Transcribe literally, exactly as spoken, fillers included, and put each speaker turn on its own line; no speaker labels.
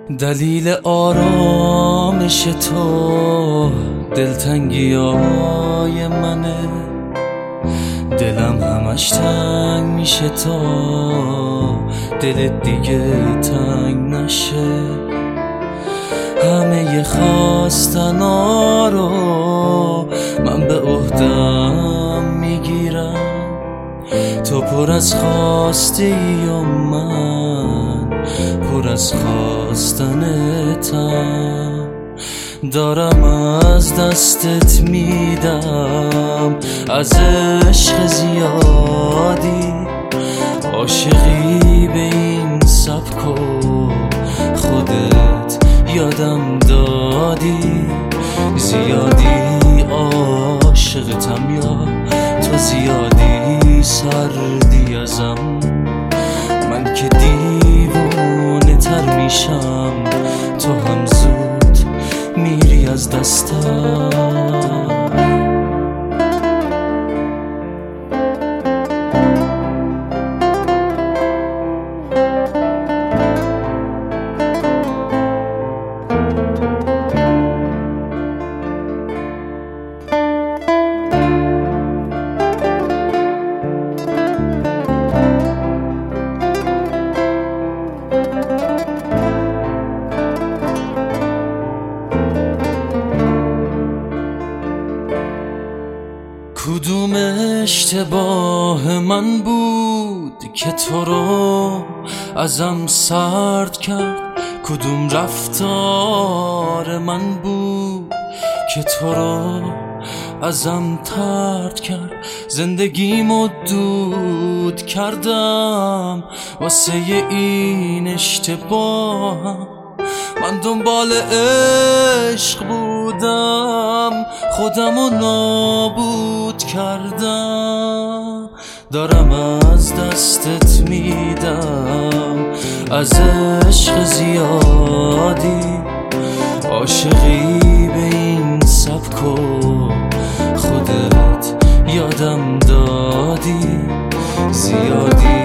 دلیل آرامش تو دلتنگی های منه، دلم همش تنگ میشه تا دلت دیگه تنگ نشه. همه خواستن ها رو من به عهدم میگیرم، تو پر از خواسته ای و من پر از خواستنتم. دارم از دستت میدم از عشق زیادی، عاشقی به این سبک و خودت یادم دادی. زیادی عاشقتم یا تو زیادی سردی ازم، من که دیوونه تر میشم تو هم زود میری از دستم. کدوم اشتباه من بود که تو رو ازم سرد کرد؟ کدوم رفتار من بود که تو رو ازم طرد کرد؟ زندگیمو دود کردم واسه این اشتباهم، من دنبال عشق بودم خودمو نابود کردم. دارم از دستت میدم از عشق زیادی، عاشقی به این سبک و خودت یادم دادی. زیادی